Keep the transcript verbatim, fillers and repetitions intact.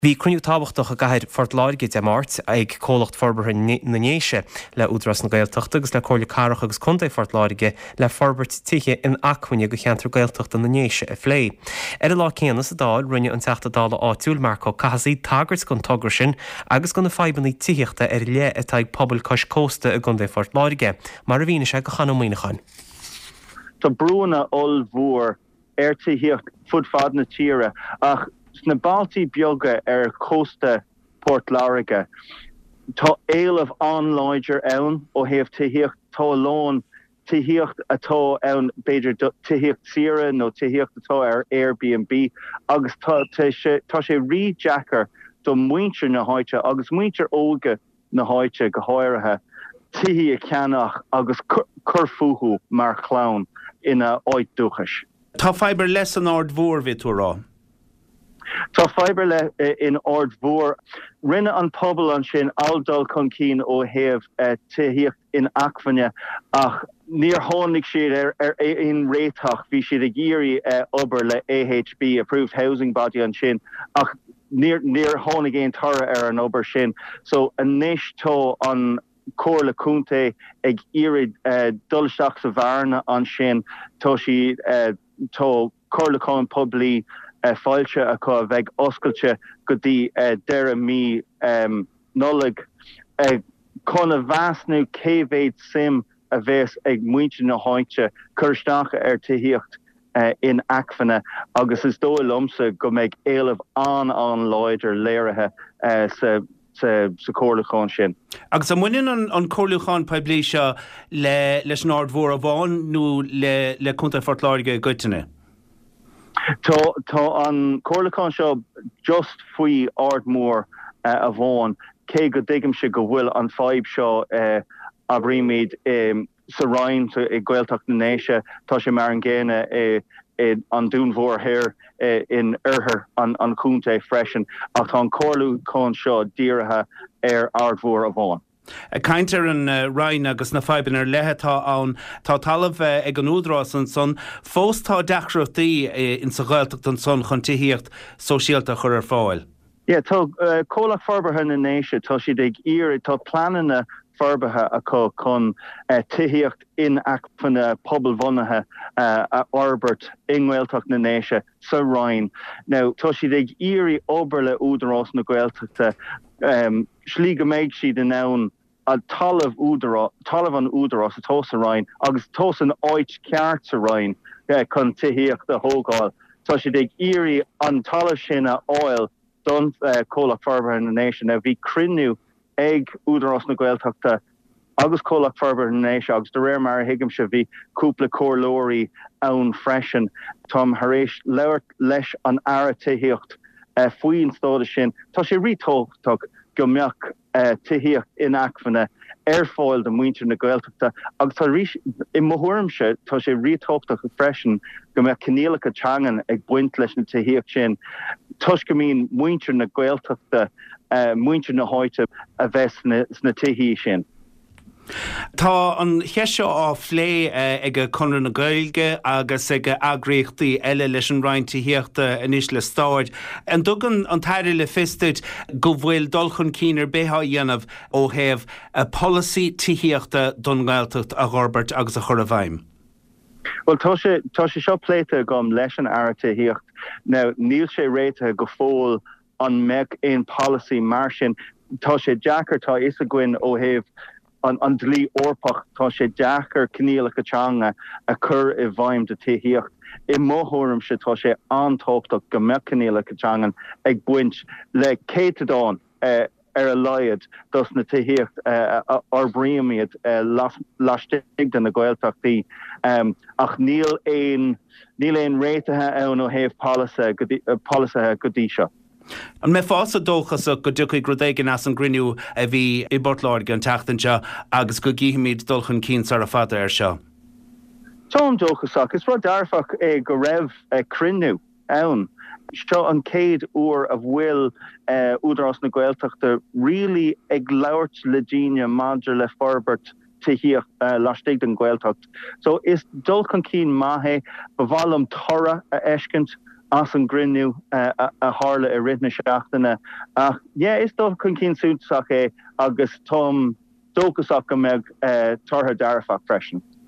Bhí cruniú tábhachtach a gaiir fortláirge de mát ag cólacht forbartha na néise le údras na Gaeltachta agus le cóirla carach agus chunta fortláirge le forbart tithe in acmhaine go cheantar Gaeltachta na néise a phlé. Ar a lá céanas a dáil rinne an teachta dála áitiúil marco casaí tagart gon tugra sin agus gona feibannaí tíochta ar le atá ag pobl cos cósta a gunda fortláirge, mar a bhíne se go chanomíochain. Tá brúna ol mhór ar tíocht fud fad na tíre ach sna baltí bioga ar cósta Port Láirge. Tá éileamh an láidir ann ó thaobh tíocht tá lán tíocht atá ann beidir tíocht sira nó tíocht atá ar Airbnb agus tá sé rí Jackar do muintir na háite agus muintir óga na háite go háirithe tihí a ceannach agus curfuú mar chlán ina áit dúchas. Tá fiber les an ard mhór vi tú rá. Tá fiber le in ard mhór rinne an pobl an sin aldal chun cín ó thaobh uh, tíocht in acmhaine ach níor tháinig siad ar, ar in réitach bhí siad a géirí uh, obair le A H B, Approved Housing Body an sin ach níor níor tháinig éon tara ar an obair sin. So a níis tó an cóirla cúnta ag irid uh, dulteach sa bharna an sin tá si uh, tó cóirlaáin poblí Uh, fáilte a chu bheith oscailte go dtí uh, deire mí um, nollaig uh, chuna bheasnú céhhéad sim a bheits ag muinte na háinte chuirsteacha ar tíocht uh, in acmhaine agus is dóil lomsa go mbeidh éileamh an an láidir léirithe uh, sa sa sa cóirlaáin sin. Agus am muine an an cóirlaáin poiblí seo le leis an ard mhór a bháin nó le le cúnta Fortláirge goiteine. Tá tá an cóirlaáin seo just faoi ardmór uh, a bháin cé go dtuigim se go bhfuil an fáib seo uh, a bhríimiid um, sa rainn i Gaeltacht na néise tá sé mar an ggéine uh, uh, an dún mhór here uh, in urthair an an cúnta freisin ach tá an cóirlaáin seo dírithe ar ardmhór a bháin. A Caintear an uh, Ryan agus na feiban ar lethetá ann tá talamh uh, ag an údrás an son fós tá deachreachtaí uh, in sa Gaeltacht an son chun tíocht sosiálta chur ar fáil. Yeah, tá uh, cólach forbartha na néise tá siad ag iarr tá planana forbartha acu chun uh, tíocht in acmhaine pobl bhunaithe uh, a Orbert in Gaeltacht na néise sa Ryan. Now tá siad ag iarr obair le údrás na Gaeltachta um, slí go méid siad in ann a talamh údará talamh an údarás a tos a Ryan agus tos an áit ceart a Ryan uh, chun tíocht a hógáil. Tá siad ag iarr an talamh sin a áil don uh, cólach forbartha na néise a bhí crinniú ag údarás na Gaeltachta agus cólach forbartha na néise agus de réir mar hiigim se bhí cúpla cóirlóirí ann freisin Tom Haréis leirt leis an ara tíocht uh, faoin stáda sin tá sé ritóchtach go mbeadh uh, tíocht in acmhaine ar fáil de muintir na Gaeltachta agus tá rís i mthuairimse tá sé ritóchtach freisin go mbeadh cinealacha teangan ag buint leis na tíocht sin tuis go mín muintir na Gaeltachta uh, muintir na háite a bheits na, na tíhí sin. Tá an cheisio á phlé uh, ag a conra na Gaeilge agus ag a agréachtaí eile leis an Ryan tíochta inis le stáid. An dugan an taire le fisteid go bhfuil dulchun cínar bétha dhéanamh ó thaobh a policy tíochta don Gaeltacht a Robert agus a chur a bhaim. Well tá sé tá sé seo pléite gom leis an ara tíocht. Now níl sé réite go fóil an meic in policy mar sin tá sé Jackar tá is a gcuin ó thaobh an an dlí orpach tá sé deachar cinealacha teanga a chur i bhaim de tíocht. I mthuairim se tá sé antóchtach go mbeadh cinealacha teangan ag buint le céitadáin uh, ar a laiad dus na tíocht uh, ar bríimiad uh, lastig den na Gaeltachtaí um, ach níl éon níl éon réitethe ann ó thaobh policy policy go dtí seo. An me fása dóchas go dúcha grudéigen as an griniú a bhí i Port Láirge an teachtain seo agus go gíimiid dulchan cín ar a fada ar seo. Tá dóchasach is rud dearfach é go raibh crinniú ann. Seo an céad uair a bhfuil uh, údarás na Gaeltachta rilí ag labhairt le díine maidir le forbert tíocht uh, lastig den Gaeltacht. So is dulchan cín maithe ba bhfallam tora a eiscint as an grinú uh, a, a hále a ridne seachtainna. Ach, yeah, is dó chun cín súteach é agus tom dógus go meg uh, tartha darfach freisin.